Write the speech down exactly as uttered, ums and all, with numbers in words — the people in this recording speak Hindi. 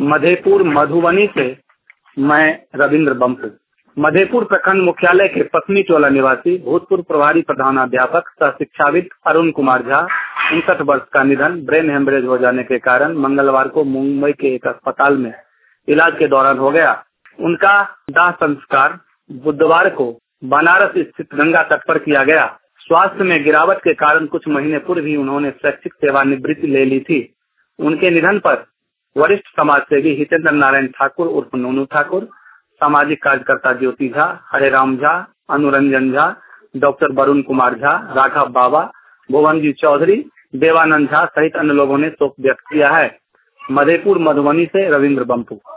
मधेपुर मधुबनी से मैं रविंद्र बम्पू। मधेपुर प्रखंड मुख्यालय के पत्नी टोला निवासी भूतपूर्व प्रभारी प्रधानाध्यापक सह शिक्षाविद अरुण कुमार झा उनसठ वर्ष का निधन ब्रेन हेमरेज हो जाने के कारण मंगलवार को मुंबई के एक अस्पताल में इलाज के दौरान हो गया। उनका दाह संस्कार बुधवार को बनारस स्थित गंगा तट पर किया गया। स्वास्थ्य में गिरावट के कारण कुछ महीने पूर्व ही उन्होंने शैक्षिक सेवानिवृत्ति ले ली थी। उनके निधन पर वरिष्ठ समाज सेवी हितेंद्र नारायण ठाकुर उर्फ नूनू ठाकुर, सामाजिक कार्यकर्ता ज्योति झा, हरे राम झा, अनुरंजन झा, डॉक्टर वरुण कुमार झा, राघव बाबा, भुवनजी चौधरी, देवानंद झा सहित अन्य लोगों ने शोक व्यक्त किया है। मधेपुर मधुबनी से रविंद्र बम्पू।